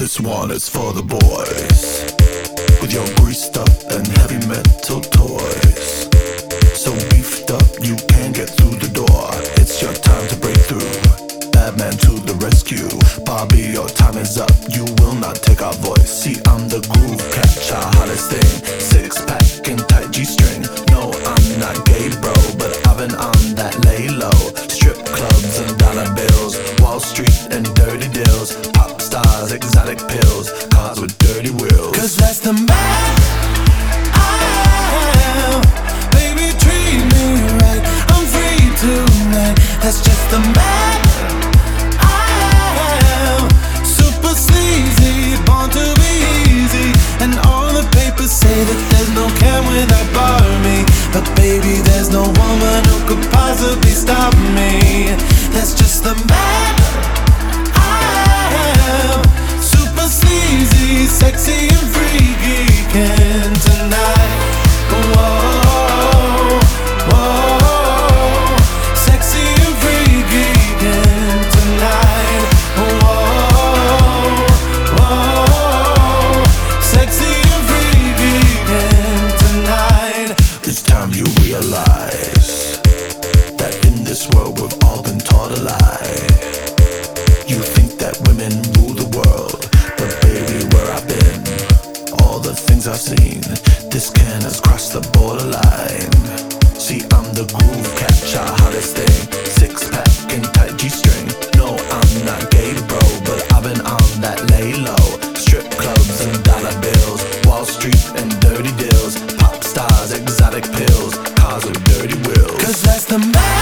This one is for the boys with your greased up and heavy metal toys. So beefed up you can't get through the door. It's your time to break through. Batman to the rescue. Bobby, your time is up. You will not take our voice. See, I'm the groove catcher, hottest thing. Six pack and tight G-string. No, I'm not gay, bro, but I've been on that lay low. Strip clubs and dollar bills, Wall Street and dirty deals, pop stars, exotic pills, cars with dirty wheels. 'Cause that's the man I am. Baby, treat me right. I'm free tonight. That's just the man I am. Super sleazy, born to be easy. And all the papers say that there's no can without Barbie. But baby, there's no woman who could possibly stop me. That's just the man I am. Super sleazy, sexy and freaky. And tonight, whoa, whoa, sexy and freaky. And tonight, whoa, whoa, sexy and freaky. And tonight, it's time you realize that in this world we've all been taught a lie. You think that women rule the world, but baby, where I've been, all the things I've seen, this can has crossed the borderline. See, I'm the groove catcher, hottest thing. Six pack and tight G-string. No, I'm not gay, bro, but I've been on that lay low. Strip clubs and dollar bills, Wall Street and dirty deals, pop stars, exotic pills, cars with dirty wheels. 'Cause that's the man